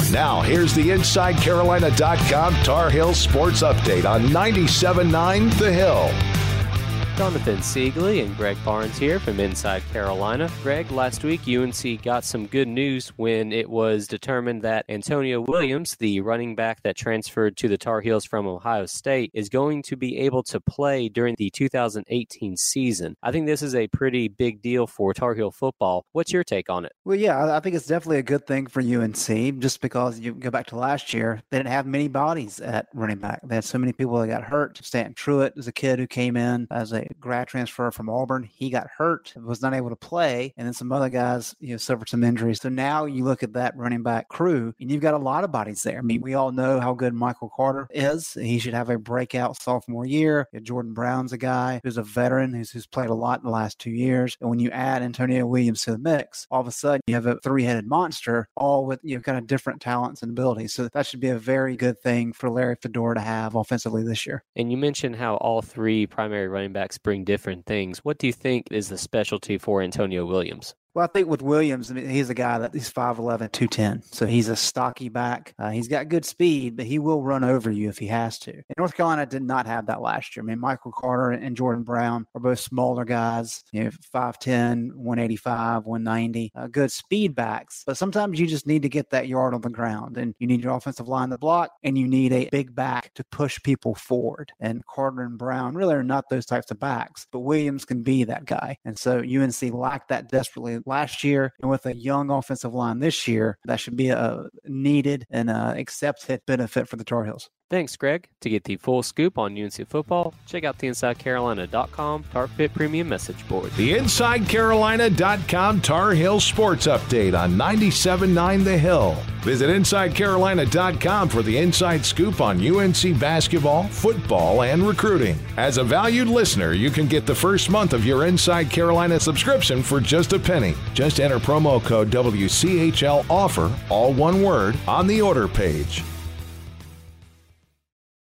Now, here's the InsideCarolina.com Tar Heels Sports Update on 97.9 The Hill. Jonathan Siegley and Greg Barnes here from Inside Carolina. Greg, last week UNC got some good news when it was determined that Antonio Williams, the running back that transferred to the Tar Heels from Ohio State, is going to be able to play during the 2018 season. I think this is a pretty big deal for Tar Heel football. What's your take on it? Well, yeah, I think it's definitely a good thing for UNC just because you go back to last year, they didn't have many bodies at running back. They had so many people that got hurt. Stanton Truitt was a kid who came in as a grad transfer from Auburn. He got hurt, was not able to play, and then some other guys, suffered some injuries. So now you look at that running back crew, and you've got a lot of bodies there. I mean, we all know how good Michael Carter is. He should have a breakout sophomore year. Jordan Brown's a guy who's a veteran who's played a lot in the last 2 years. And when you add Antonio Williams to the mix, all of a sudden you have a three-headed monster, all with kind of different talents and abilities. So that should be a very good thing for Larry Fedora to have offensively this year. And you mentioned how all three primary running backs bring different things. What do you think is the specialty for Antonio Williams? Well, I think with Williams, he's a guy that he's 5'11", 210. So he's a stocky back. He's got good speed, but he will run over you if he has to. And North Carolina did not have that last year. I mean, Michael Carter and Jordan Brown are both smaller guys, 5'10", 185, 190, good speed backs. But sometimes you just need to get that yard on the ground, and you need your offensive line to block, and you need a big back to push people forward. And Carter and Brown really are not those types of backs, but Williams can be that guy. And so UNC lacked that desperately last year, and with a young offensive line this year, that should be a needed and accepted benefit for the Tar Heels. Thanks, Greg. To get the full scoop on UNC football, check out the InsideCarolina.com Tar Pit Premium Message Board. The InsideCarolina.com Tar Heel Sports Update on 97.9 The Hill. Visit InsideCarolina.com for the inside scoop on UNC basketball, football, and recruiting. As a valued listener, you can get the first month of your Inside Carolina subscription for just a penny. Just enter promo code WCHL OFFER, all one word, on the order page.